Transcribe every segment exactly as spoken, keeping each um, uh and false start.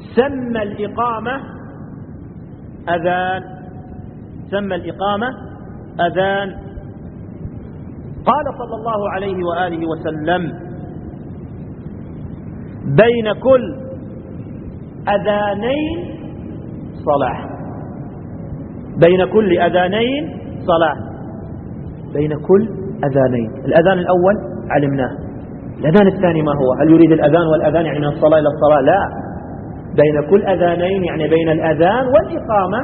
سمى الإقامة أذان، سمى الإقامة أذان. قال صلى الله عليه وآله وسلم: بين كل أذانين صلاة، بين كل أذانين صلاة، بين كل أذانين. الأذان الأول علمناه، الأذان الثاني ما هو؟ هل يريد الأذان والأذان يعني من الصلاة إلى الصلاة؟ لا، بين كل أذانين يعني بين الأذان والإقامة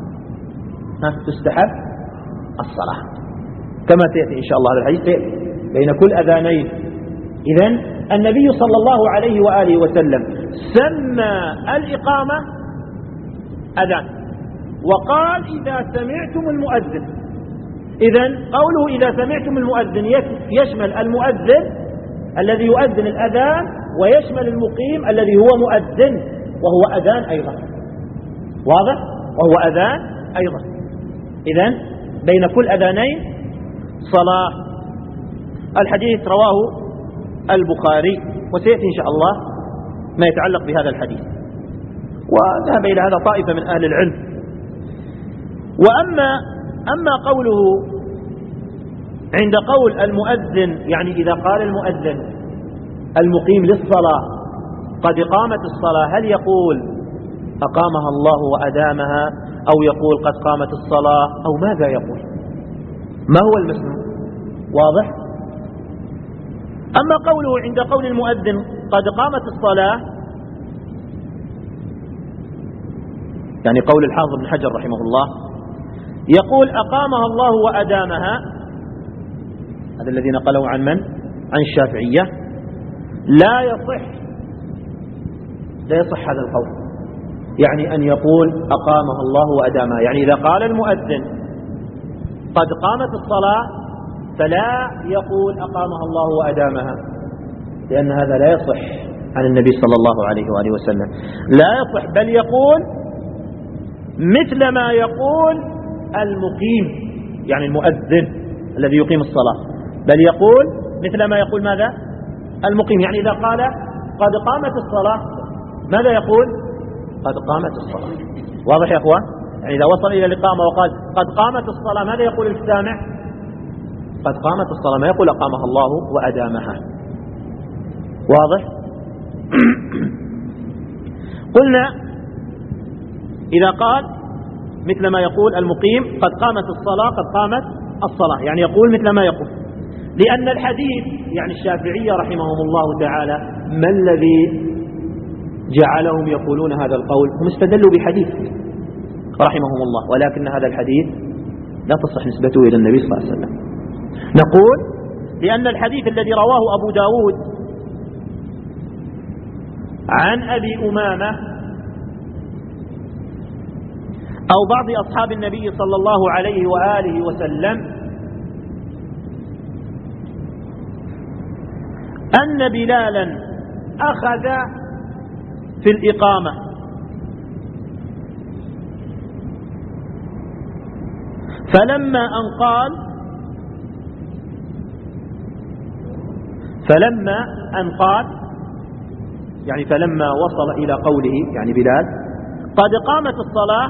تستحب الصلاة، كما سيأتي إن شاء الله هذا الحديث سيأتي بين كل أذانين. إذن النبي صلى الله عليه وآله وسلم سمى الإقامة أذان، وقال: إذا سمعتم المؤذن. إذن قوله إذا سمعتم المؤذن يشمل المؤذن الذي يؤذن الأذان، ويشمل المقيم الذي هو مؤذن وهو أذان أيضا. واضح؟ وهو أذان أيضا. إذن بين كل أذانين صلاة. الحديث رواه البخاري، وسيأتي إن شاء الله ما يتعلق بهذا الحديث، وذهب إلى هذا طائفة من أهل العلم. وأما أما قوله عند قول المؤذن، يعني إذا قال المؤذن المقيم للصلاة قد قامت الصلاة، هل يقول أقامها الله وأدامها، أو يقول قد قامت الصلاة، أو ماذا يقول؟ ما هو المسنون؟ واضح؟ أما قوله عند قول المؤذن قد قامت الصلاة، يعني قول الحافظ بن حجر رحمه الله يقول أقامها الله وأدامها، هذا الذي نقله عن من؟ عن الشافعية. لا يصح لا يصح هذا القول، يعني أن يقول أقامها الله وأدامها، يعني إذا قال المؤذن قد قامت الصلاة فلا يقول أقامها الله وأدامها، لأن هذا لا يصح عن النبي صلى الله عليه وآله وسلم، لا يصح، بل يقول مثل ما يقول المقيم، يعني المؤذن الذي يقيم الصلاة، بل يقول مثل ما يقول ماذا؟ المقيم. يعني إذا قال قد قامت الصلاة ماذا يقول؟ قد قامت الصلاة. واضح يا أخوان؟ يعني إذا وصل إلى الإقامة وقال قد قامت الصلاة ماذا يقول السامع؟ قد قامت الصلاة، ما يقول أقامها الله وأدامها. واضح؟ قلنا إذا قال مثل ما يقول المقيم قد قامت الصلاة قد قامت الصلاة، يعني يقول مثل ما يقول، لأن الحديث، يعني الشافعية رحمهم الله تعالى ما الذي جعلهم يقولون هذا القول؟ هم استدلوا بحديث رحمهم الله، ولكن هذا الحديث لا تصح نسبته إلى النبي صلى الله عليه وسلم. نقول لأن الحديث الذي رواه أبو داود عن أبي أمامة أو بعض أصحاب النبي صلى الله عليه وآله وسلم أن بلالا أخذ في الإقامة، فلما أن قال فلما أن قال يعني فلما وصل إلى قوله يعني بلال قد قامت الصلاة،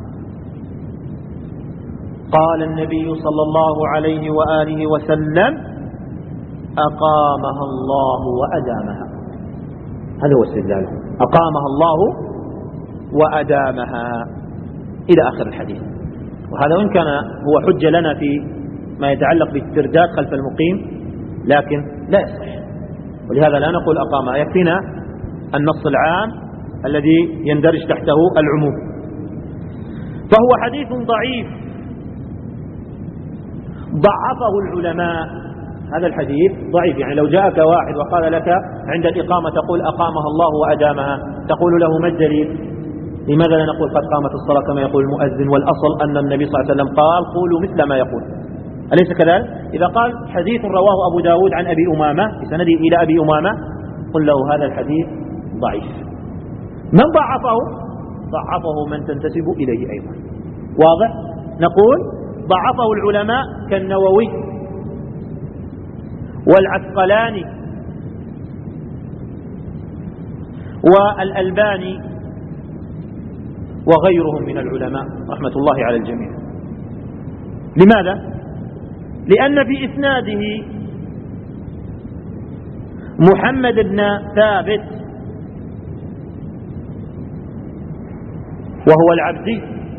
قال النبي صلى الله عليه وآله وسلم أقامها الله وأدامها. هذا هو استدلاله، أقامها الله وأدامها إلى آخر الحديث. وهذا وإن كان هو حجة لنا في ما يتعلق بالترداد خلف المقيم، لكن لا يصح، ولهذا لا نقول أقامها، يكفينا النص العام الذي يندرج تحته العموم. فهو حديث ضعيف ضعفه العلماء. هذا الحديث ضعيف، يعني لو جاءك واحد وقال لك عند الإقامة تقول أقامها الله وأدامها، تقول له ما الدليل؟ لماذا لا نقول قد قامت الصلاة كما يقول المؤذن؟ والأصل أن النبي صلى الله عليه وسلم قال قولوا مثل ما يقول، أليس كذلك؟ إذا قال حديث رواه أبو داود عن أبي أمامة بسنده إلى أبي أمامة، قل له هذا الحديث ضعيف. من ضعفه؟ ضعفه من تنتسب إليه أيضا. واضح؟ نقول ضعفه العلماء كالنووي والعسقلاني والألباني وغيرهم من العلماء رحمة الله على الجميع. لماذا؟ لأن في إسناده محمد بن ثابت وهو العبدي،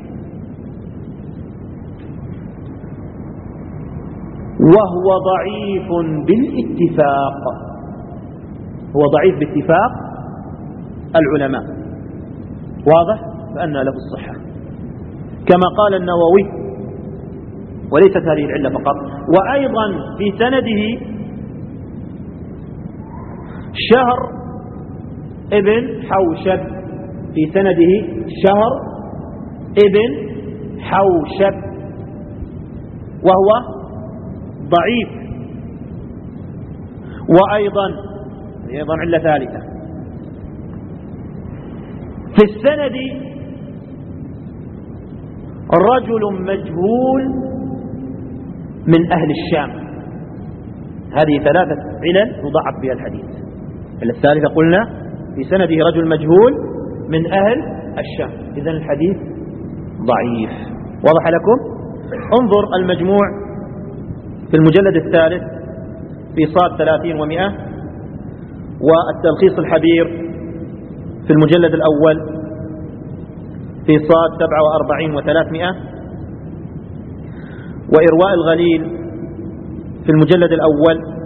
وهو ضعيف بالاتفاق، هو ضعيف باتفاق العلماء، واضح؟ فأن له الصحة كما قال النووي، وليست هذه العلة فقط، وأيضا في سنده شهر ابن حوشب، في سنده شهر ابن حوشب وهو ضعيف. وأيضا أيضا علة ثالثة في السند رجل مجهول من أهل الشام. هذه ثلاثة علل يضعف بها الحديث. الثالثة قلنا في سنده رجل مجهول من أهل الشام، إذن الحديث ضعيف. واضح لكم؟ انظر المجموع في المجلد الثالث في صاد ثلاثين ومئة، والتلخيص الحبير في المجلد الأول في صاد سبعة وأربعين وثلاثمائة، وإرواء الغليل في المجلد الأول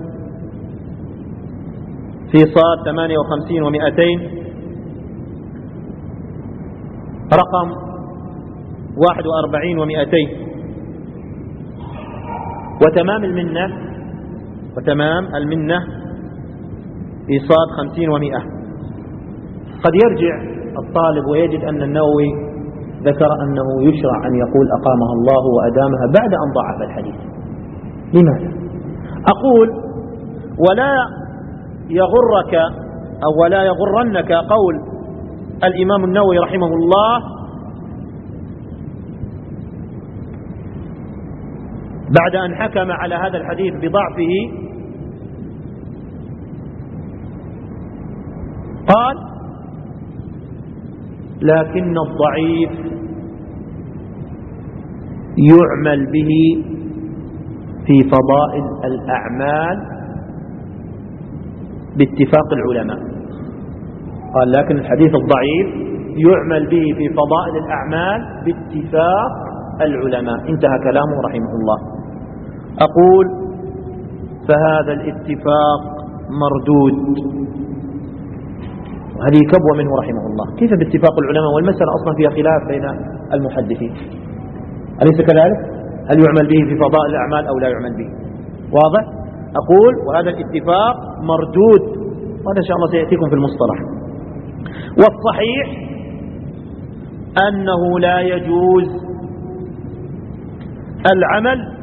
في صاد ثمانية وخمسين ومئتين، رقم واحد وأربعين ومئتين، وتمام المنة وتمام المنة في صاد خمسين ومئة. قد يرجع الطالب ويجد أن النووي ذكر أنه يشرع أن يقول أقامها الله وأدامها بعد أن ضعف الحديث. لماذا؟ أقول ولا يغرك أو ولا يغرنك قول الإمام النووي رحمه الله بعد أن حكم على هذا الحديث بضعفه قال: لكن الضعيف يعمل به في فضائل الأعمال باتفاق العلماء. قال: لكن الحديث الضعيف يعمل به في فضائل الأعمال باتفاق العلماء. انتهى كلامه رحمه الله. أقول: فهذا الاتفاق مردود، وهذه كبوة منه رحمه الله. كيف باتفاق العلماء والمسألة أصلا فيها خلاف بين المحدثين؟ أليس كذلك؟ هل يعمل به في فضائل الأعمال أو لا يعمل به؟ واضح؟ أقول: وهذا الاتفاق مردود، وهذا إن شاء الله سيأتيكم في المصطلح. والصحيح أنه لا يجوز العمل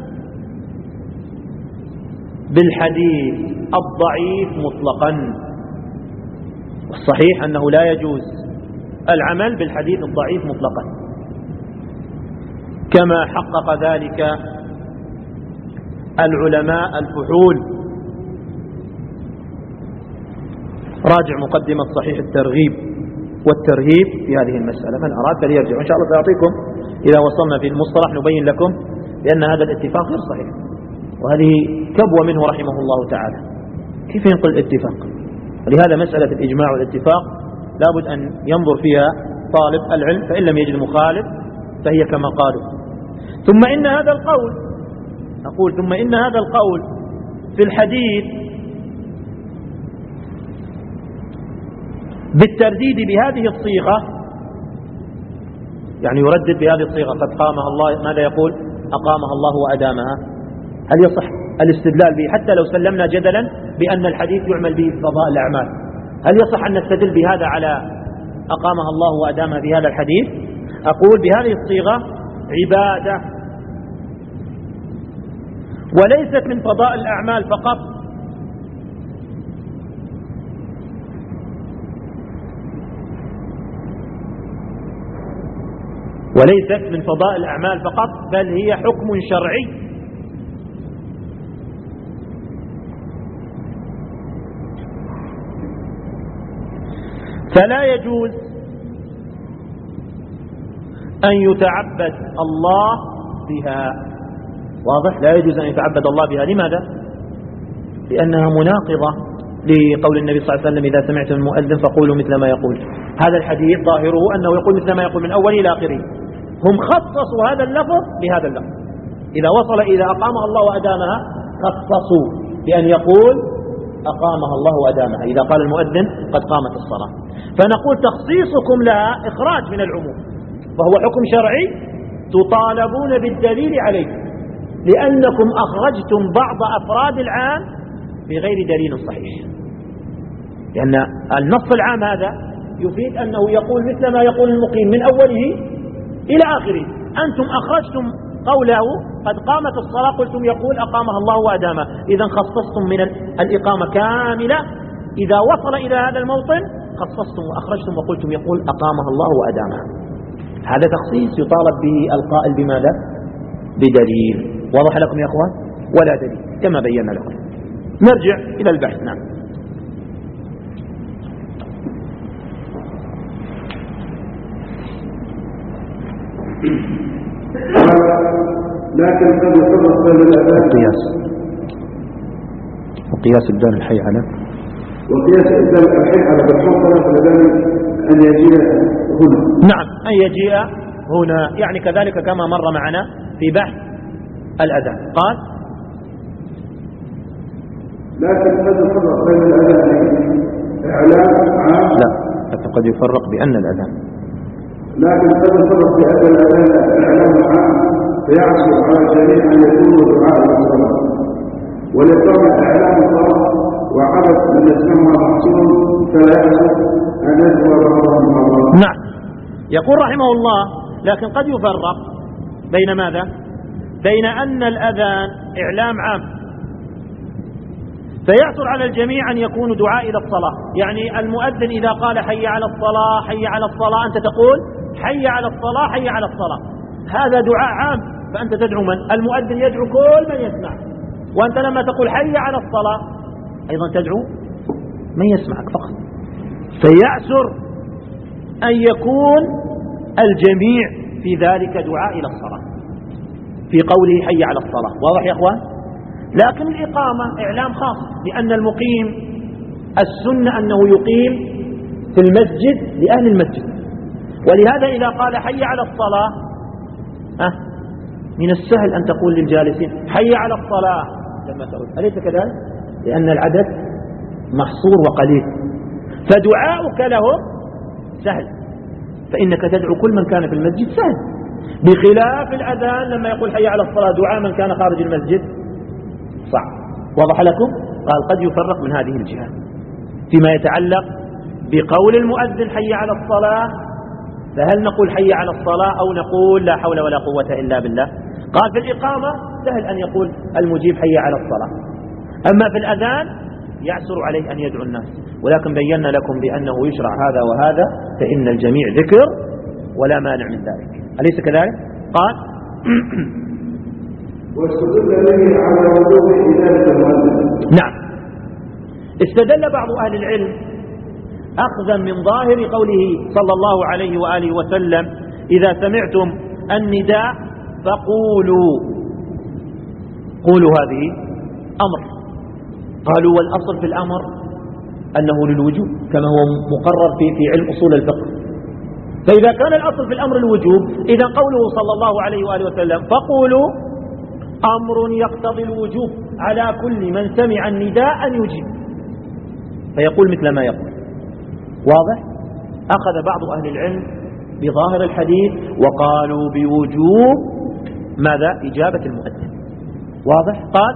بالحديث الضعيف مطلقا. الصحيح أنه لا يجوز العمل بالحديث الضعيف مطلقا، كما حقق ذلك العلماء الفحول. راجع مقدمة صحيح الترغيب والترهيب في هذه المسألة، من أراد فليرجع. إن شاء الله سأعطيكم إذا وصلنا في المصطلح نبين لكم بأن هذا الاتفاق غير صحيح، وهذه كبوة منه رحمه الله تعالى. كيف ينقل الاتفاق؟ ولهذا مسألة الإجماع والاتفاق لابد أن ينظر فيها طالب العلم، فإن لم يجد مخالف فهي كما قالوا. ثم إن هذا القول أقول ثم إن هذا القول في الحديث بالترديد بهذه الصيغة، يعني يردد بهذه الصيغة: قد قامها الله، ماذا يقول؟ أقامها الله وأدامها. هل يصح الاستدلال به حتى لو سلمنا جدلا بأن الحديث يعمل به في فضائل الأعمال؟ هل يصح أن نستدل بهذا على أقامها الله وأدامها بهذا الحديث؟ أقول بهذه الصيغة عبادة، وليست من فضائل الأعمال فقط، وليست من فضائل الأعمال فقط، بل هي حكم شرعي. فلا يجوز أن يتعبد الله بها. واضح؟ لا يجوز أن يتعبد الله بها. لماذا؟ لأنها مناقضة لقول النبي صلى الله عليه وسلم إذا سمعتم المؤذن فقولوا مثل ما يقول. هذا الحديث ظاهره أنه يقول مثل ما يقول من أوله إلى آخره. هم خصصوا هذا اللفظ بهذا اللفظ، إذا وصل إذا أقامها الله وأدامها خصصوا بأن يقول أقامها الله وأدامها إذا قال المؤذن قد قامت الصلاة. فنقول تخصيصكم لها إخراج من العموم، وهو حكم شرعي تطالبون بالدليل عليه، لأنكم أخرجتم بعض أفراد العام بغير دليل صحيح. لأن النص العام هذا يفيد أنه يقول مثل ما يقول المقيم من أوله إلى آخره. أنتم أخرجتم قوله قد قامت الصلاة، قلتم يقول أقامها الله وأدامها، إذا خصصتم من الإقامة كاملة. إذا وصل إلى هذا الموطن خصصتم وأخرجتم وقلتم يقول أقامها الله وأدامها. هذا تخصيص يطالب به القائل بماذا؟ بدليل. واضح لكم يا أخوان؟ ولا دليل كما بينا لكم. نرجع إلى البحث. نعم. لكن قد يفرق بين الأذان وقياس وقياس إبدال الحي على وقياس إبدال الحي على بالحصلة في الأذان أن يجيء هنا. نعم، أن يجيء هنا، يعني كذلك كما مر معنا في بحث الأذان. قال لكن قد يفرق بين الأذان إعلام عام. لا، حتى قد يفرق بأن الأذان لكن قد يفرق بأن الأذان إعلام عام فيعصر على الجميع أن يكونوا دعاء الصلاة، ولكون إعلام الصلاة وعبث من يسمعها محصول فلا يعصر أن يدعو بعضهم بعضا. نعم، يقول رحمه الله لكن قد يفرق بين ماذا؟ بين أن الأذان إعلام عام فيعصر على الجميع أن يكونوا دعاء إلى الصلاة. يعني المؤذن إذا قال حي على الصلاة حي على الصلاة، أنت تقول حي على الصلاة حي على الصلاة، هذا دعاء عام، فأنت تدعو من؟ المؤذن يدعو كل من يسمع، وأنت لما تقول حي على الصلاة أيضا تدعو من يسمعك فقط. فيعسر أن يكون الجميع في ذلك دعاء إلى الصلاة في قوله حي على الصلاة. واضح يا أخوان؟ لكن الإقامة إعلام خاص، لأن المقيم السنة أنه يقيم في المسجد لأهل المسجد، ولهذا إذا قال حي على الصلاة أه من السهل أن تقول للجالسين حي على الصلاة لما تقول، أليس كذلك؟ لأن العدد محصور وقليل، فدعاؤك لهم سهل، فإنك تدعو كل من كان في المسجد سهل، بخلاف الأذان لما يقول حي على الصلاة دعاء من كان خارج المسجد صعب. واضح لكم؟ قال قد يفرق من هذه الجهة فيما يتعلق بقول المؤذن حي على الصلاة، فهل نقول حي على الصلاة أو نقول لا حول ولا قوة إلا بالله؟ قال في الإقامة سهل أن يقول المجيب حي على الصلاة، أما في الأذان يعسر عليه أن يدعو الناس. ولكن بينا لكم بأنه يشرع هذا وهذا، فإن الجميع ذكر ولا مانع من ذلك، أليس كذلك؟ قال واستدل به على وجوب إجابة المؤذن. نعم، استدل بعض أهل العلم أخذا من ظاهر قوله صلى الله عليه وآله وسلم إذا سمعتم النداء فقولوا، قولوا هذه أمر، قالوا والأصل في الأمر أنه للوجوب كما هو مقرر في في علم أصول الفقه. فإذا كان الأصل في الأمر الوجوب، إذا قوله صلى الله عليه وآله وسلم فقولوا أمر يقتضي الوجوب على كل من سمع النداء أن يجيب، فيقول مثل ما يقول. واضح؟ أخذ بعض أهل العلم بظاهر الحديث وقالوا بوجوب ماذا؟ إجابة المؤذن. واضح؟ قال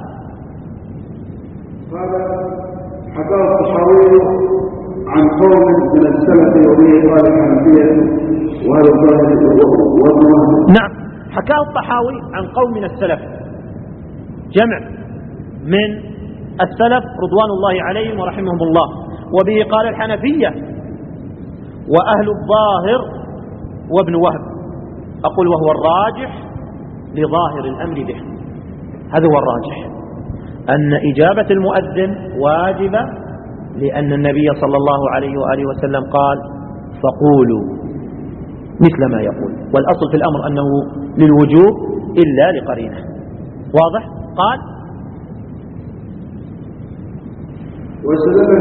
قال حكاه الطحاوي عن قوم من السلف وبه قال الحنفية وهذا الظاهر والظاهر. نعم، حكاه الطحاوي عن قوم من السلف، جمع من السلف رضوان الله عليهم ورحمهم الله، وبه قال الحنفية وأهل الظاهر وابن وهب. أقول وهو الراجح لظاهر الأمر به، هذا هو الراجح، أن إجابة المؤذن واجبة، لأن النبي صلى الله عليه وآله وسلم قال فقولوا، مثل ما يقول، والأصل في الأمر أنه للوجوب إلا لقرينة. واضح؟ قال واستدل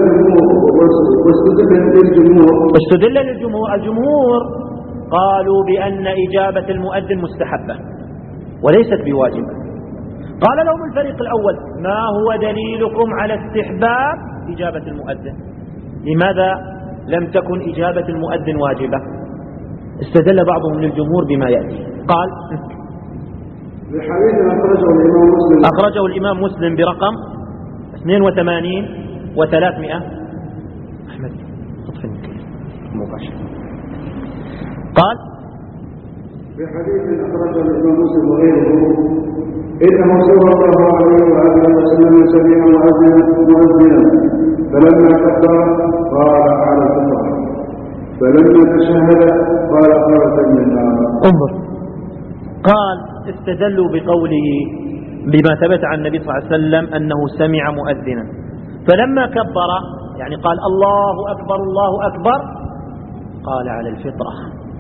الجمهور واستدل للجمهور الجمهور قالوا بأن إجابة المؤذن مستحبة وليست بواجبة. قال لهم الفريق الأول: ما هو دليلكم على استحباب إجابة المؤذن؟ لماذا لم تكن إجابة المؤذن واجبة؟ استدل بعضهم للجمهور بما يأتي. قال: بحديث أخرجه الإمام مسلم أخرجه الإمام مسلم برقم اثنين وثمانين وثلاثمائة. أحمد خطف المباشر. قال: بحديث أخرجه الإمام مسلم وغيره: إنه صلى الله عليه وآله وسلم سمع مؤذنا فلما كبر قال على الفطرة، فلما تشهد قال خرج من النار. انظر، قال استدلوا بقوله بما ثبت عن النبي صلى الله عليه وسلم أنه سمع مؤذنا، فلما كبر يعني قال الله أكبر الله أكبر قال على الفطرة،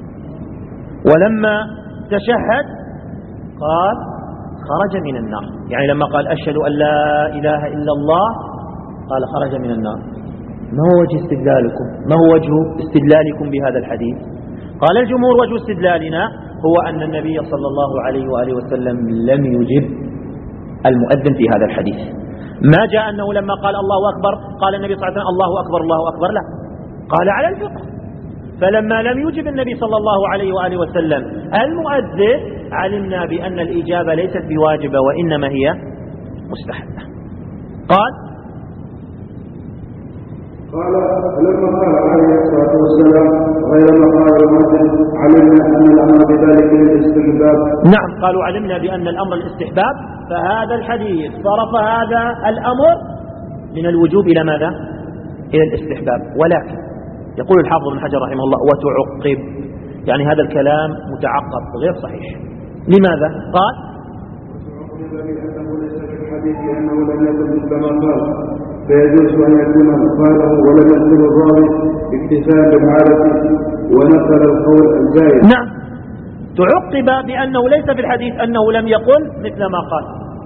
ولما تشهد قال خرج من النار، يعني لما قال أشهد أن لا إله إلا الله قال خرج من النار. ما هو وجه استدلالكم؟ ما هو وجه استدلالكم بهذا الحديث؟ قال الجمهور: وجه استدلالنا هو أن النبي صلى الله عليه وآله وسلم لم يجب المؤذن في هذا الحديث. ما جاء أنه لما قال الله أكبر قال النبي صلى الله عليه وسلم الله أكبر الله أكبر، لا، قال على الفطرة. فلما لم يجب النبي صلى الله عليه وآله وسلم المؤذن علمنا بأن الإجابة ليست بواجبة وإنما هي مستحبة. قال قال فلما قال عليه الصلاة والسلام غير ما قال المؤذن علمنا أن الأمر بذلك الاستحباب. نعم، قالوا علمنا بأن الأمر الاستحباب، فهذا الحديث صرف هذا الأمر من الوجوب إلى ماذا؟ إلى الاستحباب. ولكن يقول الحافظ ابن حجر رحمه الله: وتعقب، يعني هذا الكلام متعقب غير صحيح. لماذا؟ قال لأنه ليس في الحديث أنه لم يكن مثل ما قال، فيجوز أن يكون قاله ولم يذكر الراوي اكتفاء بالعادة ونقل القول الزائد. نعم، تعقب بأنه ليس في الحديث أنه لم يقل مثل ما قال.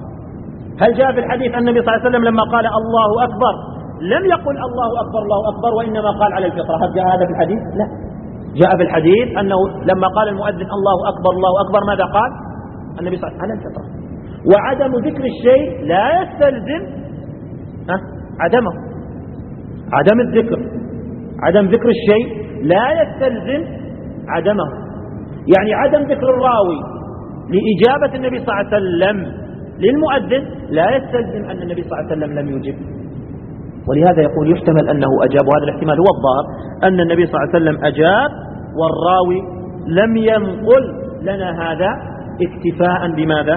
هل جاء في الحديث أن النبي صلى الله عليه وسلم لما قال الله أكبر لم يقل الله أكبر الله أكبر وإنما قال على الفطرة؟ هل جاء هذا في الحديث؟ لا، جاء في الحديث أنه لما قال المؤذن الله أكبر الله أكبر ماذا قال النبي صلى الله عليه وسلم؟ على الفطرة. وعدم ذكر الشيء لا يستلزم ها عدمه. عدم الذكر عدم ذكر الشيء لا يستلزم عدمه. يعني عدم ذكر الراوي لإجابة النبي صلى الله عليه وسلم للمؤذن لا يستلزم أن النبي صلى الله عليه وسلم لم يجب. ولهذا يقول يحتمل أنه أجاب، وهذا الاحتمال هو الظاهر، أن النبي صلى الله عليه وسلم أجاب والراوي لم ينقل لنا هذا اكتفاء بماذا؟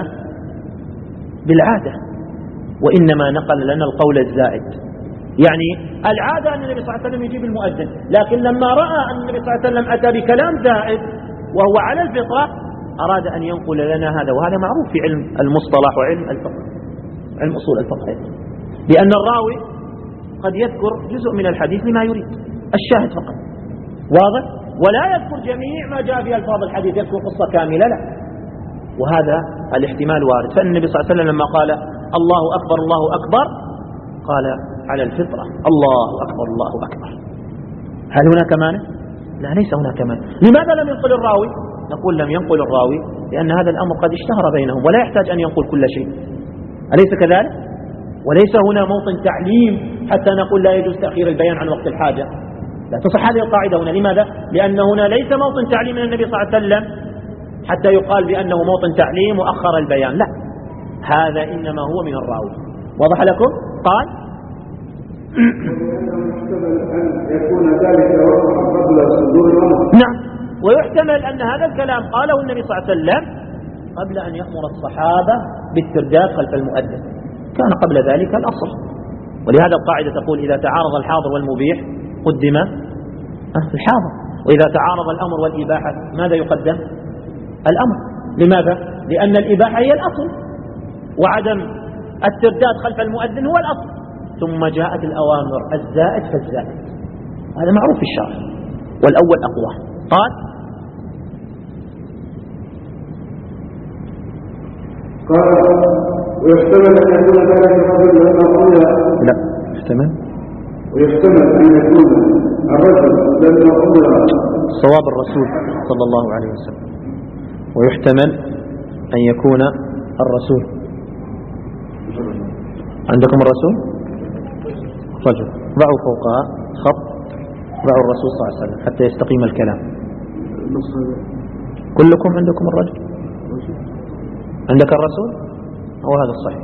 بالعادة، وإنما نقل لنا القول الزائد. يعني العادة أن النبي صلى الله عليه وسلم يجيب المؤذن، لكن لما رأى أن النبي صلى الله عليه وسلم أتى بكلام زائد وهو على الفطرة أراد أن ينقل لنا هذا. وهذا معروف في علم المصطلح وعلم الفقه، علم أصول الفقه، بأن الراوي قد يذكر جزء من الحديث لما يريد الشاهد فقط، واضح، ولا يذكر جميع ما جاء في ألفاظ الحديث، يذكر قصة كاملة، لا. وهذا الاحتمال وارد. فإن النبي صلى الله عليه وسلم لما قال الله أكبر الله أكبر قال على الفطرة الله أكبر الله أكبر. هل هناك مانع؟ لا، ليس هناك مانع. لماذا لم ينقل الراوي؟ نقول لم ينقل الراوي لأن هذا الأمر قد اشتهر بينهم ولا يحتاج أن ينقل كل شيء، أليس كذلك؟ وليس هنا موطن تعليم حتى نقول لا يجوز تأخير البيان عن وقت الحاجة. لا تصح هذه القاعدة هنا. لماذا؟ لأن هنا ليس موطن تعليم من النبي صلى الله عليه وسلم حتى يقال بأنه موطن تعليم وأخر البيان، لا، هذا إنما هو من الراوي. وضح لكم؟ قال أن يكون ذلك وقع قبل صدور الأمر. نعم، ويحتمل أن هذا الكلام قاله النبي صلى الله عليه وسلم قبل أن يأمر الصحابة بالترداد خلف المؤذن، كان قبل ذلك الأصل. ولهذا القاعدة تقول إذا تعارض الحاضر والمبيح قدم الحاضر، وإذا تعارض الأمر والإباحة ماذا يقدم؟ الأمر. لماذا؟ لأن الإباحة هي الأصل وعدم الترداد خلف المؤذن هو الأصل، ثم جاءت الأوامر الزائد فالزائد، هذا معروف في الشرع، والأول أقوى. قال قال ويحتمل أن يكون ذلك الرجل لما أمر لا يحتمل ويحتمل أن يكون الرجل لما أمر صواب الرسول صلى الله عليه وسلم، ويحتمل أن يكون الرسول. عندكم الرسول رجل، ضعوا فوقها خط، ضعوا الرسول صلى الله عليه وسلم حتى يستقيم الكلام. كلكم عندكم الرجل؟ عندك الرسول؟ هو هذا الصحيح،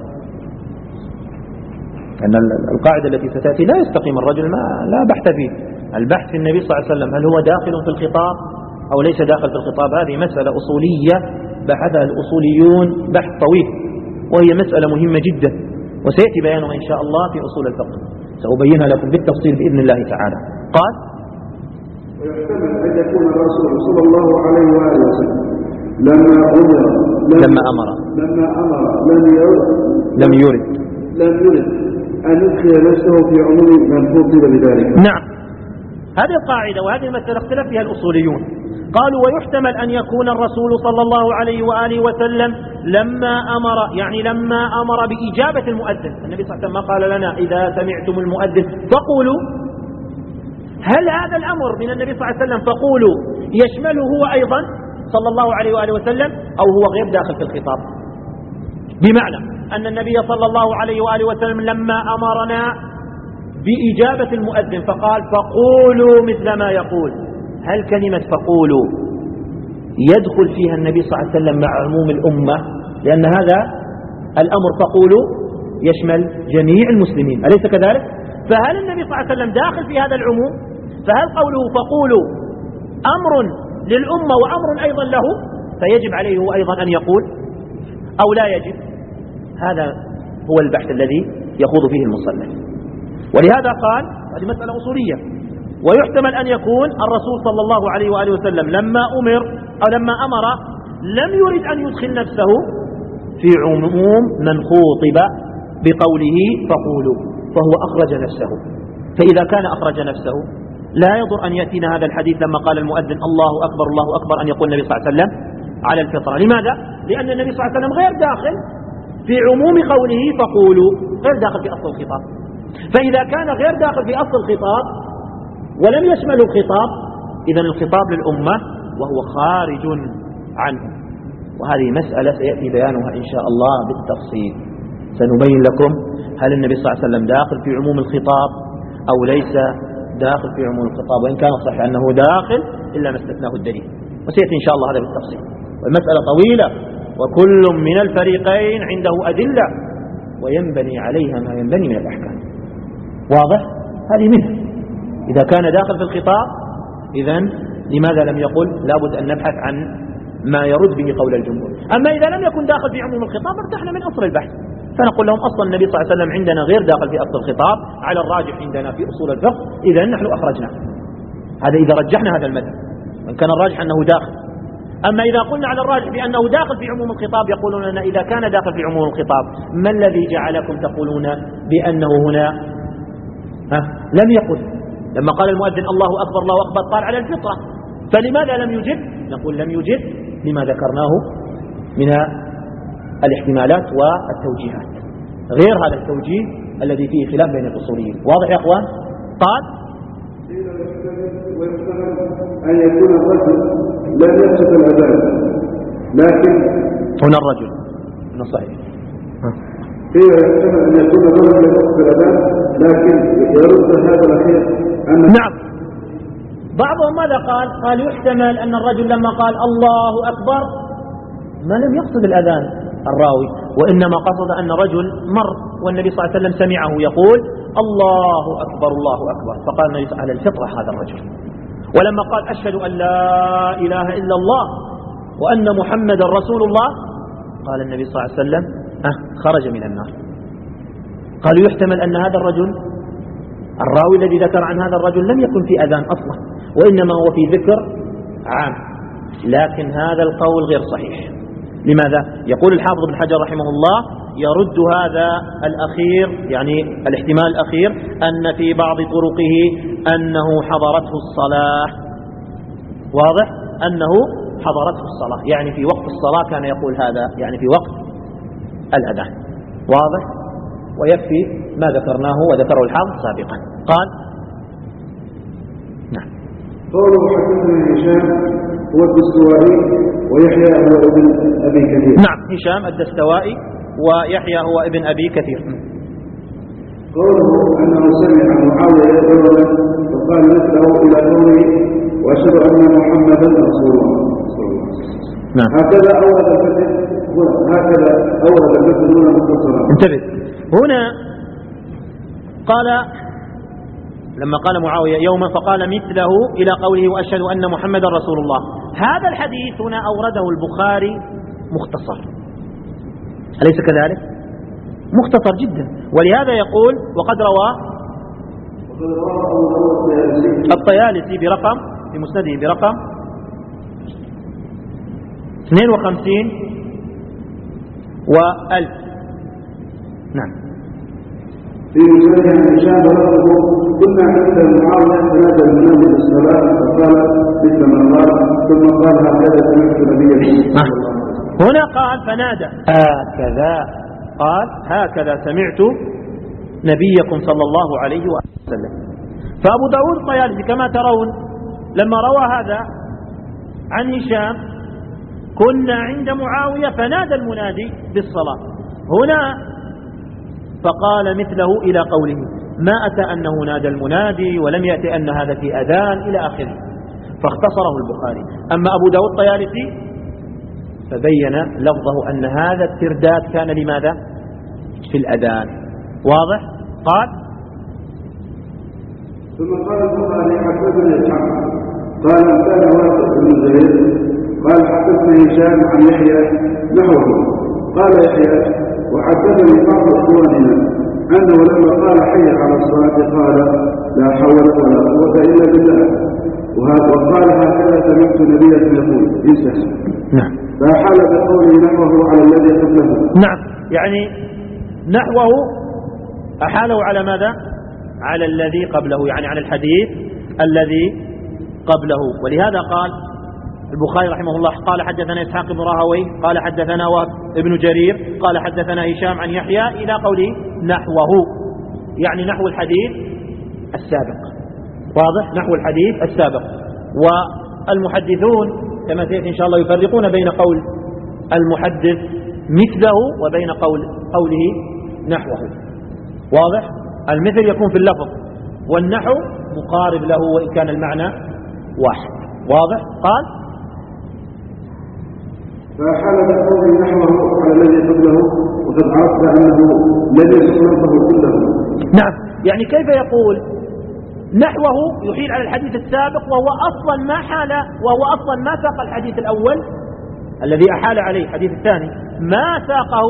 أن القاعدة التي ستأتي لا يستقيم الرجل، ما لا بحث فيه. البحث في النبي صلى الله عليه وسلم هل هو داخل في الخطاب أو ليس داخل في الخطاب. هذه مسألة أصولية بحثها الأصوليون بحث طويل، وهي مسألة مهمة جدا، وسيأتي بيانها إن شاء الله في أصول الفقه، سأبينها لكم بالتفصيل بإذن الله تعالى. قال ويحتمل أن يكون الرسول صلى الله عليه وآله وسلم لما أمر لما أمر لما أمر لم يرد لم يرد لم يرد أن يدخل نفسه في عموم من فضل بذلك. نعم، هذه القاعدة وهذه المسألة اختلف فيها الأصوليون. قالوا ويحتمل أن يكون الرسول صلى الله عليه وآله وسلم لما أمر، يعني لما أمر بإجابة المؤذن. النبي صلى الله عليه وسلم ما قال لنا إذا سمعتم المؤذن فقولوا. هل هذا الأمر من النبي صلى الله عليه وسلم فقولوا يشمله هو أيضا صلى الله عليه وآله وسلم، أو هو غير داخل في الخطاب؟ بمعنى أن النبي صلى الله عليه وآله وسلم لما أمرنا بإجابة المؤذن فقال فقولوا مثل ما يقول، هل كلمة فقولوا يدخل فيها النبي صلى الله عليه وسلم مع عموم الأمة؟ لأن هذا الأمر فقولوا يشمل جميع المسلمين، أليس كذلك؟ فهل النبي صلى الله عليه وسلم داخل في هذا العموم؟ فهل قوله فقولوا أمر للأمة وأمر أيضا له، فيجب عليه هو أيضا أن يقول أو لا يجب؟ هذا هو البحث الذي يخوض فيه المصنف. ولهذا قال هذه مسألة أصولية. ويحتمل أن يكون الرسول صلى الله عليه وآله وسلم لما أمر أو لما أمر لم يرد أن يدخل نفسه في عموم من خوطب بقوله فقولوا، فهو أخرج نفسه. فإذا كان أخرج نفسه لا يضر أن يأتينا هذا الحديث لما قال المؤذن الله أكبر الله أكبر أن يقول النبي صلى الله عليه وسلم على الفطرة. لماذا؟ لأن النبي صلى الله عليه وسلم غير داخل في عموم قوله فقولوا، غير داخل في أصل الخطاب. فإذا كان غير داخل في أصل الخطاب ولم يشمل الخطاب، إذن الخطاب للأمة وهو خارج عنه. وهذه مسألة سيأتي بيانها إن شاء الله بالتفصيل. سنبين لكم هل النبي صلى الله عليه وسلم داخل في عموم الخطاب أو ليس داخل في عموم الخطاب، وإن كان صحيح أنه داخل إلا ما استثناه الدليل، وسيأتي إن شاء الله هذا بالتفصيل. والمسألة طويلة وكل من الفريقين عنده أدلة وينبني عليها ما ينبني من الأحكام. واضح؟ هذه منها. إذا كان داخل في الخطاب إذن لماذا لم يقل؟ لابد أن نبحث عن ما يرد به قول الجمهور. أما إذا لم يكن داخل في عموم الخطاب ارتحنا من أصل البحث، فنقول لهم أصلا النبي صلى الله عليه وسلم عندنا غير داخل في أصل الخطاب على الراجح عندنا في أصول الفقه، إذا نحن أخرجنا. هذا إذا رجحنا هذا المذهب، وإن كان الراجح أنه داخل. أما إذا قلنا على الراجح بأنه داخل في عموم الخطاب يقولون لنا إذا كان داخل في عموم الخطاب ما الذي جعلكم تقولون بأنه هنا ها لم يقل؟ لما قال المؤذن الله أكبر الله أكبر قال على الفطرة، فلماذا لم يجب؟ نقول لم يجب لما ذكرناه من الاحتمالات والتوجيهات، غير هذا التوجيه الذي فيه خلاف بين الأصوليين. واضح يا أخوان؟ قال ويحتمل أن يكون الرجل لم يقصد الأذان، لكن هنا الرجل هنا صحيح. فيه يحتمل أن يكون الرجل لم يقصد الأذان، لكن يرد هذا الأخير أن نعم. بعضهم ماذا قال؟ قال يحتمل أن الرجل لما قال الله أكبر ما لم يقصد الأذان الراوي، وإنما قصد أن رجل مر والنبي صلى الله عليه وسلم سمعه يقول الله أكبر الله أكبر، فقال النبي صلى الله عليه وسلم على الفطرة هذا الرجل. ولما قال أشهد أن لا إله إلا الله وأن محمد رسول الله قال النبي صلى الله عليه وسلم أه خرج من النار. قالوا يحتمل أن هذا الرجل الراوي الذي ذكر عن هذا الرجل لم يكن في أذان أصلا، وإنما هو في ذكر عام، لكن هذا القول غير صحيح. لماذا؟ يقول الحافظ بن حجر رحمه الله يرد هذا الأخير، يعني الاحتمال الأخير أن في بعض طرقه أنه حضرته الصلاة. واضح؟ أنه حضرته الصلاة، يعني في وقت الصلاة كان يقول هذا، يعني في وقت الأذان. واضح؟ ويكفي ما ذكرناه وذكره الحافظ سابقا. قال نعم. قوله حدثنا هشام هو الدستوائي ويحيى هو ابن أبي كثير. نعم، هشام الدستوائي ويحيى هو ابن أبي كثير. قوله أنه سمع معاوية يقول وقال مثله إلى قوله وأشهد أن محمدا رسول الله. نعم. هكذا أورد الفتح هكذا أورد الفتح دون مختصرا. انتبه هنا، قال لما قال معاوية يوما فقال مثله إلى قوله وأشهد أن محمدا رسول الله. هذا الحديث هنا أورده البخاري مختصر، أليس كذلك؟ مختصر جدا، ولهذا يقول وقد روى الطيالسي برقم في مسنده برقم اثنين وخمسين وألف. نعم. في مسنده عن هشام ولفظه كنا عند معاوية فنادى المنادي بالصلاة فقال مثل ما قال ثم قال هكذا سمعت نبيا. هنا قال فنادى هكذا، قال هكذا سمعت نبيكم صلى الله عليه وسلم. فأبو داود الطيالسي كما ترون لما روى هذا عن هشام كنا عند معاوية فنادى المنادي بالصلاة، هنا فقال مثله إلى قوله، ما أتى أنه نادى المنادي ولم يأتي أن هذا في أذان إلى آخره، فاختصره البخاري. أما أبو داود الطيالسي فبين لفظه أن هذا الترداد كان لماذا؟ في الأذان. واضح؟ قال ثم قال البخاري حدثنا إسحاق قال كان واسع بن زيد قال حدثنا هشام عن يحيى نحوه قال يحيى وحدثني بعض إخواننا أنه لما قال حي على الصلاة قال لا حول ولا قوة إلا بالله، وقال هكذا سمعت نبيا يقول ينسى. نعم. فحال بقوله نحوه على الذي قبله. نعم، يعني نحوه أحاله على ماذا؟ على الذي قبله، يعني على الحديث الذي قبله. ولهذا قال البخاري رحمه الله قال حدثنا إسحاق بن راهويه قال حدثنا وهب ابن جرير قال حدثنا هشام عن يحيى إلى قوله نحوه، يعني نحو الحديث السابق. واضح؟ نحو الحديث السابق. والمحدثون كما سيأتي إن شاء الله يفرقون بين قول المحدث مثله وبين قول قوله نحوه. واضح؟ المثل يكون في اللفظ والنحو مقارب له وإن كان المعنى واحد. واضح؟ قال فحال بقوله نحوه على الذي قبله وقد عرفت أنه لم يسق لفظه كله. نعم، يعني كيف يقول نحوه يحيل على الحديث السابق وهو أصلا ما حال، وهو أصلا ما ساق الحديث الأول الذي أحال عليه الحديث الثاني، ما ساقه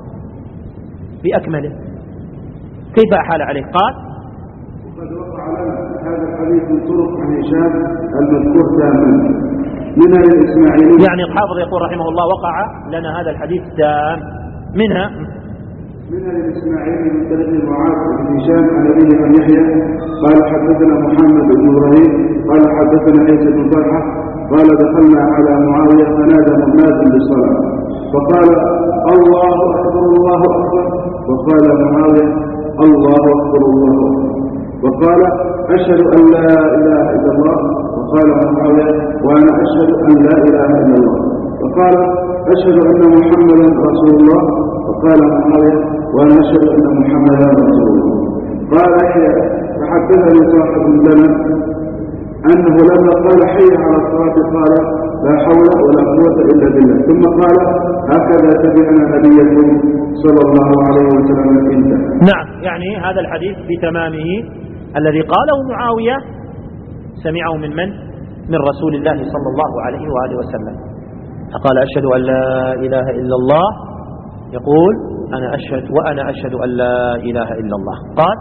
بأكمله، كيف أحال عليه؟ قال وقد وقع لنا هذا الحديث من طرق عن هشام المذكور تاما منها للإسماعيلي. يعني الحافظ يقول رحمه الله وقع لنا هذا الحديث تام منها منها للإسماعيلي من طريق معاذ بن هشام عن أبيه عن يحيى قال حدثنا محمد بن إبراهيم قال حدثنا عيسى بن طلحة قال دخلنا على معاوية فنادى مناد بالصلاة فقال الله أكبر الله أكبر، وقال معاوية الله أكبر الله أكبر، وقال أشهد أن لا إله إلا الله، وقال معاوية وأنا أشهد أن لا إله إلا الله، وقال أشهد أن محمدا رسول الله، وقال معاوية وأنا أشهد أن محمدا رسول الله. قال يحيى فحدثني صاحب لنا أنه لما قال حي على الصلاة قال لا حول ولا قوة إلا بالله، ثم قال هكذا تبعنا نبيكم صلى الله عليه وسلم انتهى. نعم، يعني هذا الحديث بتمامه الذي قاله معاوية سمعه من من؟ من رسول الله صلى الله عليه وآله وسلم. فقال أشهد أن لا إله إلا الله، يقول أنا أشهد وأنا أشهد أن لا إله إلا الله. قال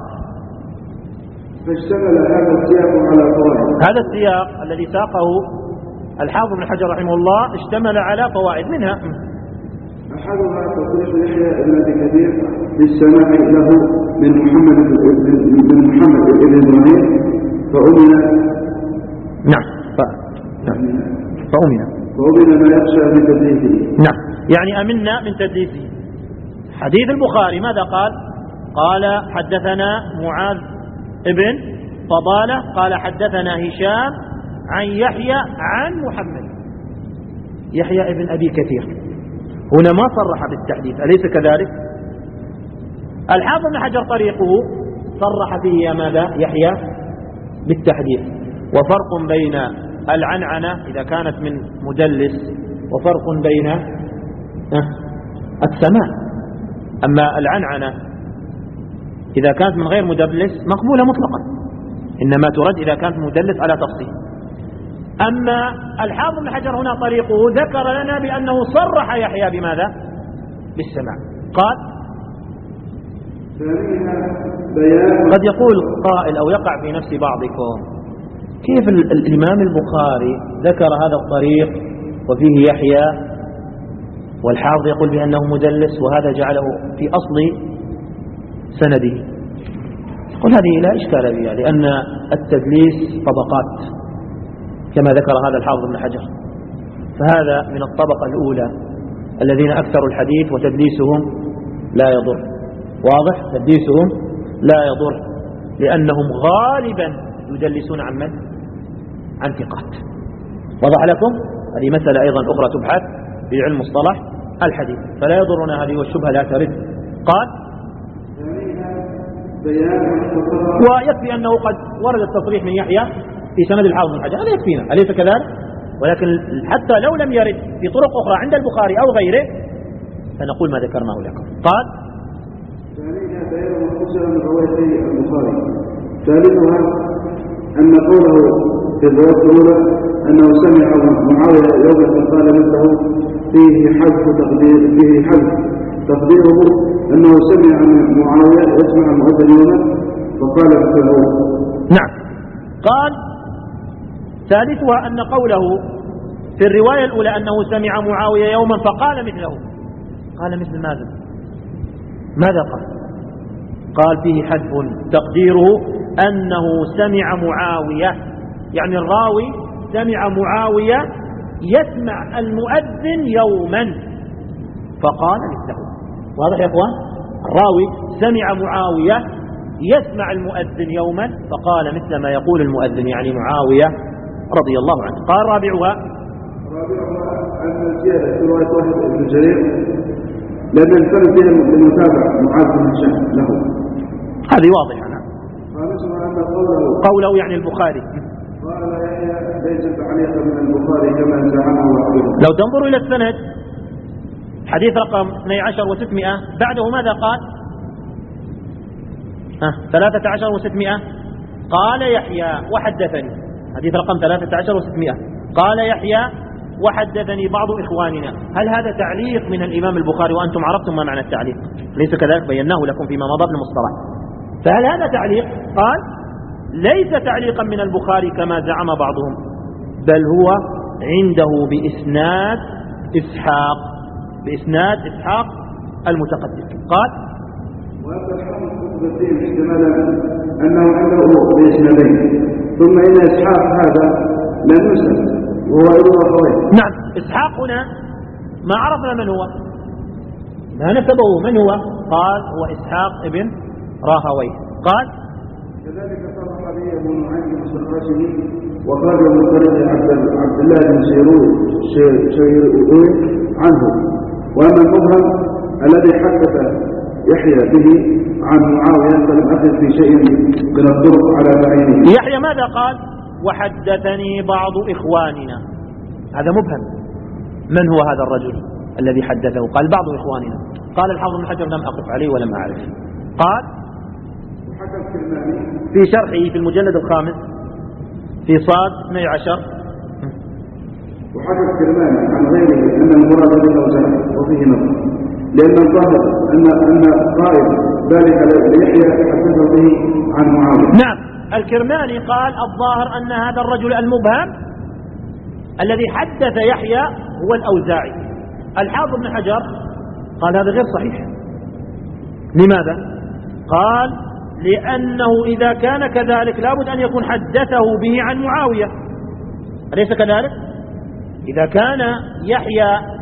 فاشتمل هذا السياق على فوائد. هذا السياق الذي ساقه الحافظ بن حجر رحمه الله اشتمل على فوائد، منها أحدها تصريح يحيى بن أبي كثير بالسماع له من محمد بن محمد بن إبراهيم فأمن نعم ف... نعم فأمن فأمن ما يخشى من تدليسه. نعم، يعني أمنا من تدليسه، حديث البخاري ماذا قال؟ قال حدثنا معاذ ابن فضالة قال حدثنا هشام عن يحيى عن محمد. يحيى ابن أبي كثير هنا ما صرح بالتحديث، أليس كذلك؟ الحافظ بن حجر طريقه صرح فيه ماذا؟ يحيى بالتحديث. وفرق بين العنعنة إذا كانت من مدلس وفرق بين السماع. أما العنعنة إذا كانت من غير مدلس مقبولة مطلقا، إنما ترد إذا كانت مدلس على تفصيل. أما الحافظ بن حجر هنا طريقه ذكر لنا بأنه صرح يحيى بماذا؟ بالسماع. قال قد يقول قائل أو يقع في نفس بعضكم كيف الإمام البخاري ذكر هذا الطريق وفيه يحيى والحافظ يقول بأنه مدلس وهذا جعله في أصل سنده؟ قل هذه لا إشكال بها، لأن التدليس طبقات كما ذكر هذا الحافظ بن حجر، فهذا من الطبقة الأولى الذين أكثروا الحديث وتدليسهم لا يضر. واضح؟ تدليسهم لا يضر لأنهم غالبا يدلسون عن من؟ عن ثقات. وضح لكم؟ هذه مسألة أيضا أخرى تبحث في علم مصطلح الحديث، فلا يضرنا هذه والشبهة لا ترد. قال ويكفي أنه قد ورد التصريح من يحيى في سند الحافظ بن حجر، هذا يكفينا أليس كذلك؟ ولكن حتى لو لم يرد في طرق أخرى عند البخاري أو غيره فنقول ما ذكرناه لكم. قال ثانيها بيان مختصرا من روايتي البخاري. ثالثها أن قوله في الرواية الأولى أنه سمع معاوية يوما فقال مثله فيه حذف تقدير فيه حذف تقديره أنه سمع معاوية يسمع المؤذن يوما فقال مثله. نعم. قال ثالثها أن قوله في الرواية الأولى أنه سمع معاوية يوما فقال مثله. قال مثل ماذا؟ ماذا قال؟ قال فيه حذف تقديره أنه سمع معاوية، يعني الراوي سمع معاوية يسمع المؤذن يوما فقال مثله. واضح يا أخوان؟ الراوي سمع معاوية يسمع المؤذن يوما فقال مثل ما يقول المؤذن، يعني معاوية رضي الله عنه. قال رابعها رابعها أن الزيادة في رواية واحد ابن جرير لم ينفرد بها بالمتابعة معاذ بن هشام له، هذه واضحة. نعم. خامسها أن قوله قوله يعني البخاري قال يحيى ليس تعليقا من البخاري كما زعمه وحده. لو تنظروا إلى السند حديث رقم اثني عشر وستمائة بعده ماذا قال؟ ها ثلاثة عشر وستمائة قال يحيى وحدثني. حديث رقم ثلاثة عشر وستمائة قال يحيى وحدثني بعض إخواننا. هل هذا تعليق من الإمام البخاري وأنتم عرفتم ما معنى التعليق؟ ليس كذلك، بيناه لكم فيما مضى من المصطلح. فهل هذا تعليق؟ قال ليس تعليقا من البخاري كما زعم بعضهم، بل هو عنده بإسناد إسحاق بإسناد إسحاق المتقدم. قال وهذا الحافظ في الدين احتمالا أنه عنده بإسنادين، ثم إن إسحاق هذا لم يسلم وهو ابن راهويه. نعم. إسحاق هنا ما عرفنا من هو، ما نسبه، من هو؟ قال هو إسحاق ابن راهويه. قال كذلك صرح به ابو نعيم المستخرجي وخرج من طريق عبد الله بن شيروي عنه. واما المبهم الذي حدث يحيى به عن معاويه فلم اخذ في شيء من الطرق على بعينه. يحيى ماذا قال؟ وحدثني بعض إخواننا، هذا مبهم. من هو هذا الرجل الذي حدثه؟ قال بعض إخواننا. قال الحافظ بن حجر لم أقف عليه ولم أعرف. قال في شرحه في المجلد الخامس في صاد اثني عشر وحدث كرماني عن غيره أن المراد بالأوزاعي وفيه نظر، لأن الظاهر أن أن قائل ذلك ليحيى حدثه به عن معاوية. نعم. الكرماني قال الظاهر أن هذا الرجل المبهم الذي حدث يحيى هو الأوزاعي. الحافظ بن حجر قال هذا غير صحيح. لماذا؟ قال لأنه إذا كان كذلك لابد أن يكون حدثه به عن معاوية، أليس كذلك؟ إذا كان يحيى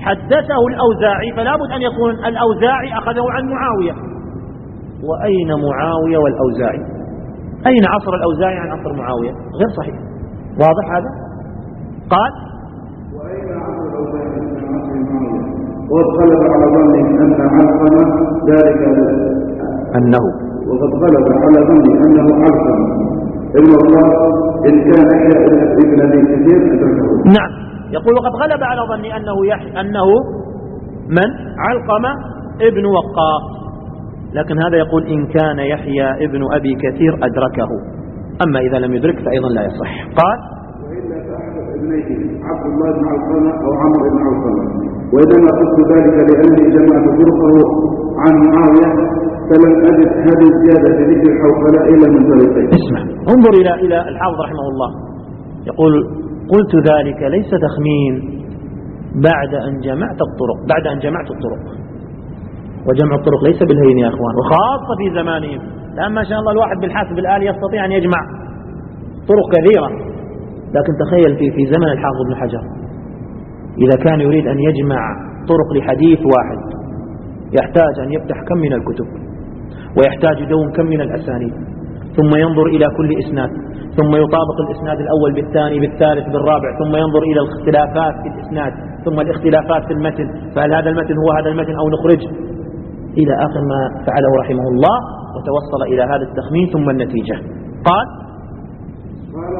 حدثه الأوزاعي فلا بد أن يكون الأوزاعي أخذه عن معاوية. وأين معاوية والأوزاعي؟ أين عصر الأوزاعي عن عصر معاوية؟ غير صحيح. واضح هذا؟ قال وأين عصر الأوزاعي عن عصر معاوية؟ وقد غلب على ظني أن علقمة ذلك أنه وقد غلب على ظني أنه علقمة ابن الله إن كان يحيى ابن أبي كثير أدركه. نعم، يقول وقد غلب على ظني أنه يحيى أنه من؟ علقمة ابن وقاص، لكن هذا يقول إن كان يحيى ابن أبي كثير أدركه، أما إذا لم يدرك فأيضا لا يصح. قال وإلا فأحد ابنيه عبد الله بن علقمة أو عمرو بن علقمة، وإنما قلت ذلك لأني جمعت طرقه عن معاوية فلم أجد هذه الزيادة في ذكر الحوصلة إلا من طريقين. اسمع، انظر إلى إلى الحافظ رحمه الله يقول قلت ذلك ليس تخمين بعد أن جمعت الطرق بعد أن جمعت الطرق وجمع الطرق ليس بالهين يا أخوان، وخاصة في زمانهم، لأن ما شاء الله الواحد بالحاسب الآلي يستطيع أن يجمع طرق كثيرة، لكن تخيل في في زمن الحافظ ابن حجر إذا كان يريد أن يجمع طرق لحديث واحد يحتاج أن يفتح كم من الكتب، ويحتاج يدون كم من الأسانيد، ثم ينظر إلى كل إسناد، ثم يطابق الإسناد الأول بالثاني بالثالث بالرابع، ثم ينظر إلى الاختلافات في الإسناد، ثم الاختلافات في المتن، فهل هذا المتن هو هذا المتن أو نخرجه، إلى آخر ما فعله رحمه الله، وتوصل إلى هذا التخمين ثم النتيجة. قال قال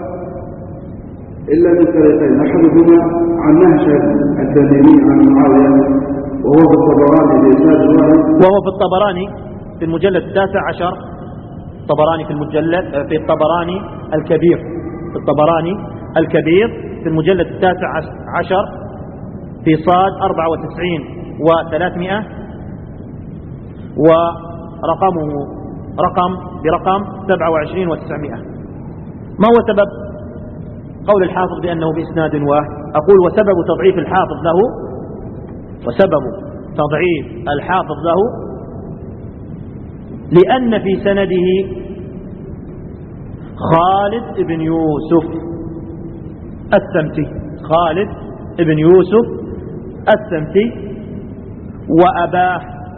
إلا من طريقين، أحدهما عن نهشة التميمي عن معاوية وهو في الطبراني بإسناد واحد، وهو في الطبراني في المجلد التاسع عشر، الطبراني في المجلد في الطبراني الكبير في الطبراني الكبير في المجلد التاسع عشر في صاد أربعة وتسعين وثلاثمائة، ورقمه رقم برقم سبعة وعشرين وتسعمائة. ما هو سبب قول الحافظ بأنه بإسناد واحد؟ أقول وسبب تضعيف الحافظ له وسبب تضعيف الحافظ له لأن في سنده خالد بن يوسف السمتي خالد بن يوسف السمتي وأباه.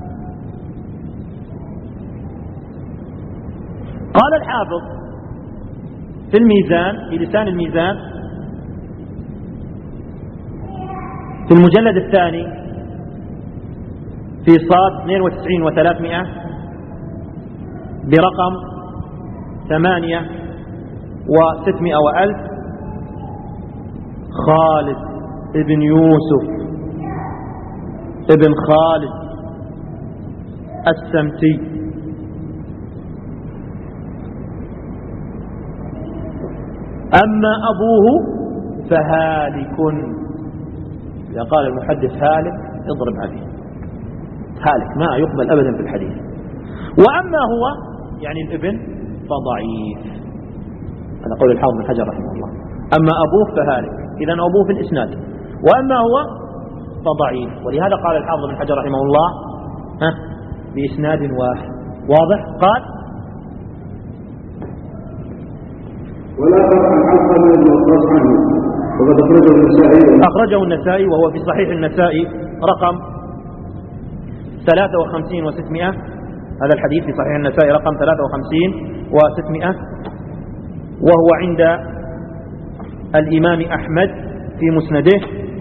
قال الحافظ في الميزان في لسان الميزان في المجلد الثاني في صاد اثنين وتسعين وثلاثمائة برقم ثمانية وستمائة وألف، خالد ابن يوسف ابن خالد السمتي أما أبوه فهالك. إذا قال المحدث هالك اضرب عليه، هالك ما يقبل أبدا في الحديث. وأما هو يعني الابن فضعيف، هذا قول الحافظ بن حجر رحمه الله. أما أبوه فهالك، إذا أبوه في الإسناد، وأما هو فضعيف. ولهذا قال الحافظ بن حجر رحمه الله ها بإسناد واحد. واضح؟ قال ولا عن علقمة بن وقاص عنه وقد أخرجه النسائي أخرجه النسائي وهو في صحيح النسائي رقم ثلاثة وخمسين وستمائة. هذا الحديث في صحيح النسائي رقم ثلاثة وخمسين وستمائة، وهو عند الإمام أحمد في مسنده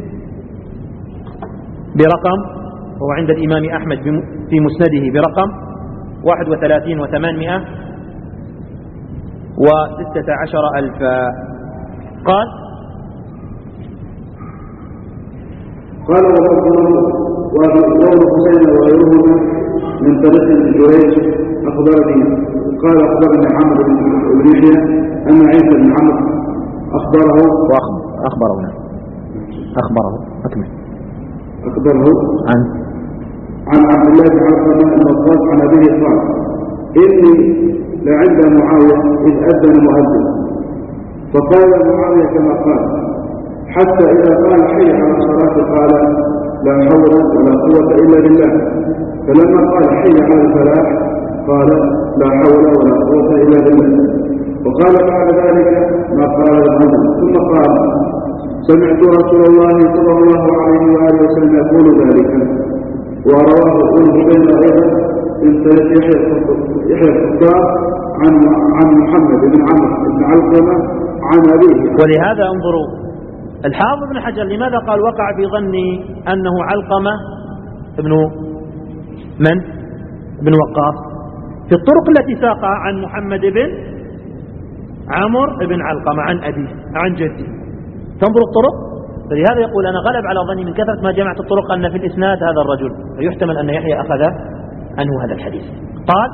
برقم هو عند الإمام أحمد في مسنده برقم واحد وثلاثين وثمانمائة وستة عشر ألفا. قال قال وابن حسين وغيرهما من طريق جريج أخبرني قال أخبرني عمرو بن يحيى أن عيسى بن عمرو أخبره أخبرنا أخبره أكمل أخبره عن عن عبد الله بن علقمة المقاص عن أبيه قال إني لعند معاوية إذ أذن مؤذن فقال معاوية كما قال حتى إذا قال حي على الصلاة قال لا حول ولا قوة إلا بالله، فلما قال حي على الفلاح قال لا حول ولا قوة إلا بالله، وقال بعد ذلك ما قال الرجل ثم قال سمعت رسول الله صلى الله عليه وآله وسلم يقول ذلك. ورواه ابن هبيل أيضا من طريق يحيى الخطاب عن عن محمد بن عمرو بن علقمة عن أبيه. ولهذا انظروا الحافظ بن حجر لماذا قال وقع في ظني أنه علقمة ابن من؟ ابن وقاص، في الطرق التي ساقها عن محمد بن عمرو بن علقمة عن أبيه عن جدي. تنظر الطرق، فلهذا يقول أنا غلب على ظني من كثرة ما جمعت الطرق أن في الإسناد هذا الرجل، فيحتمل أن يحيى أخذ عنه هذا الحديث. قال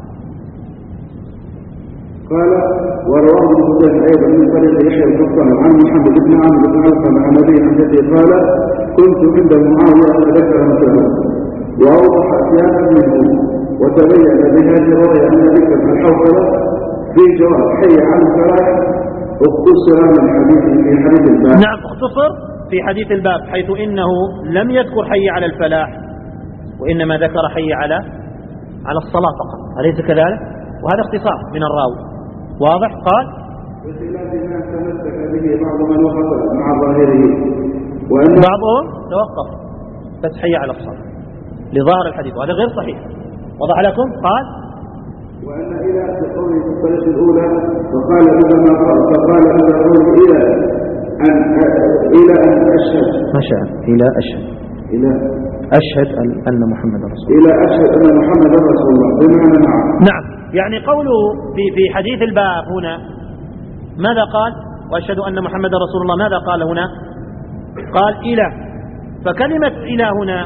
قال ورواه ابن هبيل أيضا من طريق يحيى الخطاب عن محمد بن عمرو بن علقمة عن أبيه عن جدي قال كنت عند معاوية فذكر مثله وأوضح أحيانا منه وتبين بهذه الرؤيا أن ذكر الحوصلة في جواب حي عن الفلاح اختصر من حديث في حديث الباب. نعم اختصر في حديث الباب، حيث إنه لم يذكر حي على الفلاح وإنما ذكر حي على على الصلاة فقط، أليس كذلك؟ وهذا اختصار من الراوي واضح. قال بخلاف ما تمسك به بعض من وقف مع ظاهره وأن بعضهم توقف بس حي على الصلاة لظاهر الحديث، وهذا غير صحيح. وضح لكم. قال وأن إلى قوله في الطريق الأولى فقال إذا ما قال فقال إذا قول إلى أن إلى أن أشهد ما شاء إلى أشهد إلى أشهد أن محمد رسول الله إلى أشهد أن محمد رسول الله بمعنى نعم. نعم، يعني قوله في في حديث الباب هنا ماذا قال؟ وأشهد أن محمد رسول الله، ماذا قال هنا؟ قال إلى، فكلمة إلى هنا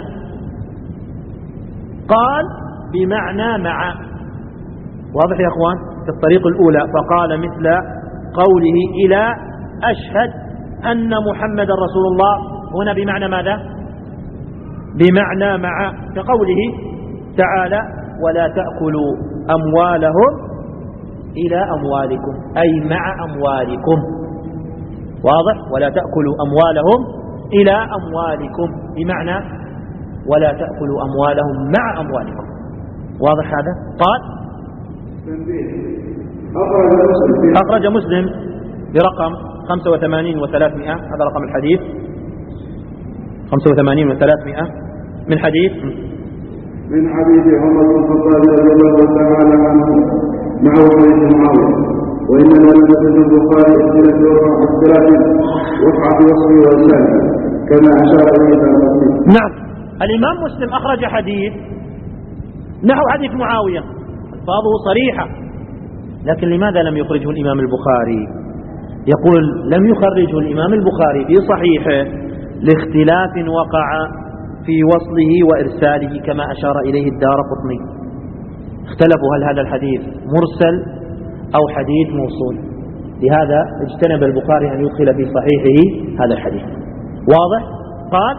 قال بمعنى مع، واضح يا أخوان؟ في الطريق الأولى فقال مثل قوله إلى أشهد أن محمد رسول الله، هنا بمعنى ماذا؟ بمعنى مع، كقوله تعالى ولا تأكلوا أموالهم إلى أموالكم أي مع أموالكم، واضح؟ ولا تأكلوا أموالهم إلى أموالكم بمعنى ولا تأكلوا أموالهم مع أموالكم، واضح هذا؟ قال أخرج مسلم برقم خمسة وثمانين وثلاثمائة، هذا رقم الحديث خمسة وثمانين وثلاثمائة من حديث من حديث عمر بن الخطاب رضي الله تعالى عنه مع حديث معاوية. وإنما لم يكن البخاري اختلاف وقع في وصفه وإسلامه كما أشار إليه المسلم. نعم، الإمام مسلم أخرج حديث نحو حديث معاوية ألفاظه صريحة، لكن لماذا لم يخرجه الإمام البخاري؟ يقول لم يخرجه الإمام البخاري في صحيحه لاختلاف وقع في وصله وإرساله كما أشار إليه الدارقطني، اختلفوا هل هذا الحديث مرسل أو حديث موصول، لهذا اجتنب البخاري أن يدخل في صحيحه هذا الحديث، واضح؟ قال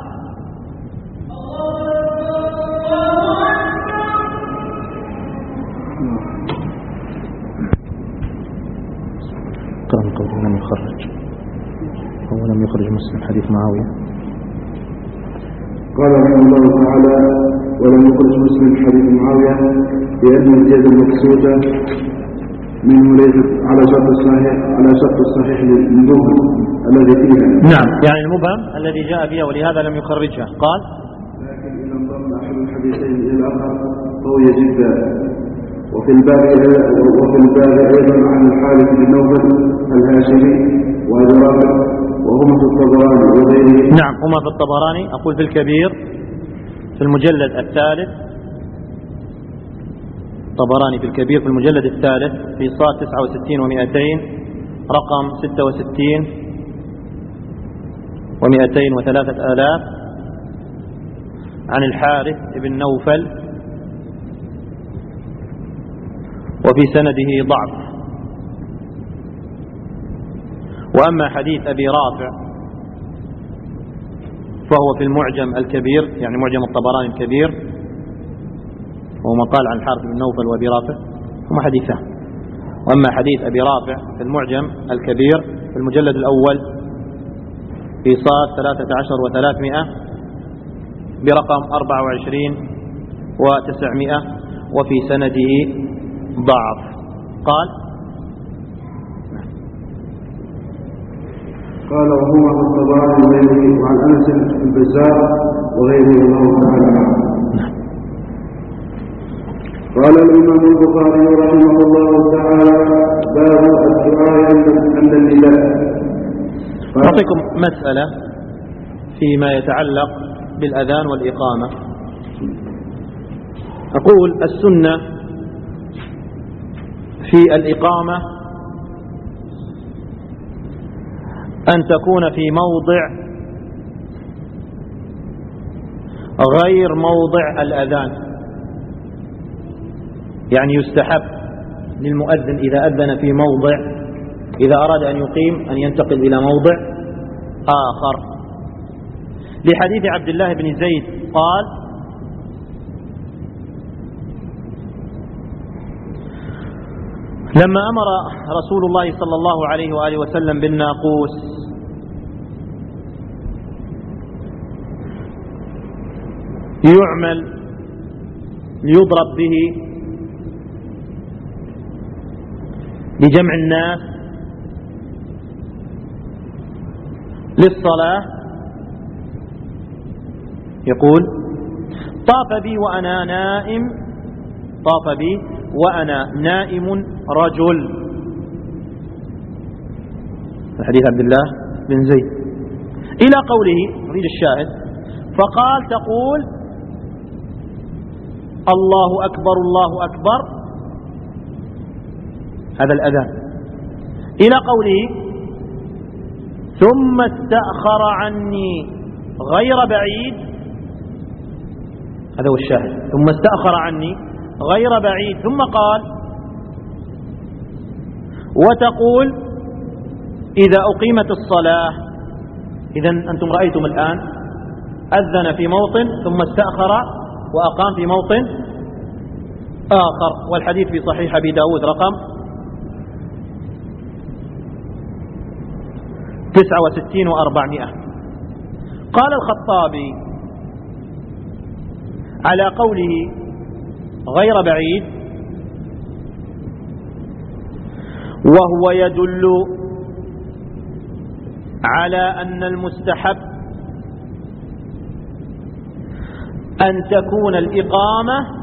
قال قوله لم يخرج هو لم يخرج مسلم حديث معاوية. قال رحمه الله تعالى ولم يخرج مسلم حديث معاوية لأن الزيادة المقصودة منه ليست على شرط الصحيح على شرط الصحيح للمبهم الذي فيها. نعم، يعني المبهم الذي جاء فيها ولهذا لم يخرجها. قال لكن إذا انضم أحد الحديثين إلى الآخر قوي جدا. وفي الباب وفي الباب أيضا عن الحارث بن نوفل الهاشمي وأبي رافع وهما في الطبراني وغيره. نعم، هما في الطبراني، أقول في الكبير في المجلد الثالث، طبراني في الكبير في المجلد الثالث في صاد تسعة وستين ومئتين رقم ستة وستين ومئتين وثلاثة آلاف عن الحارث بن نوفل، وفي سنده ضعف. وأما حديث أبي رافع فهو في المعجم الكبير، يعني معجم الطبراني الكبير، وهو ما قال عن الحارث بن نوفل وأبي رافع هما حديثان. وأما حديث أبي رافع في المعجم الكبير في المجلد الأول في صاد ثلاثة عشر وثلاثمائة برقم أربعة وعشرين وتسعمائة وفي سنده ضعف. قال قال وهما في الطبراني وغيره وعن أنس في البزار وغيره الله تعالى عنه. قال الإمام البخاري رحمه الله تعالى باب الدعاء عند النداء. أعطيكم مسألة فيما يتعلق بالأذان والإقامة. أقول السنة في الإقامة أن تكون في موضع غير موضع الأذان، يعني يستحب للمؤذن إذا أذن في موضع، إذا أراد أن يقيم أن ينتقل إلى موضع آخر، لحديث عبد الله بن زيد قال لما أمر رسول الله صلى الله عليه وآله وسلم بالناقوس يعمل ليضرب به لجمع الناس للصلاة، يقول طاف بي وأنا نائم طاف بي وأنا نائم رجل، حديث عبد الله بن زيد إلى قوله نريد الشاهد، فقال تقول الله أكبر الله أكبر، هذا الأذان، إلى قوله ثم استأخر عني غير بعيد، هذا هو الشاهد، ثم استأخر عني غير بعيد، ثم قال وتقول إذا أقيمت الصلاة. إذن أنتم رأيتم الآن أذن في موطن ثم استأخر وأقام في موطن آخر، والحديث في صحيح أبي داود رقم تسعة وستين وأربعمائة. قال الخطابي على قوله غير بعيد وهو يدل على أن المستحب أن تكون الإقامة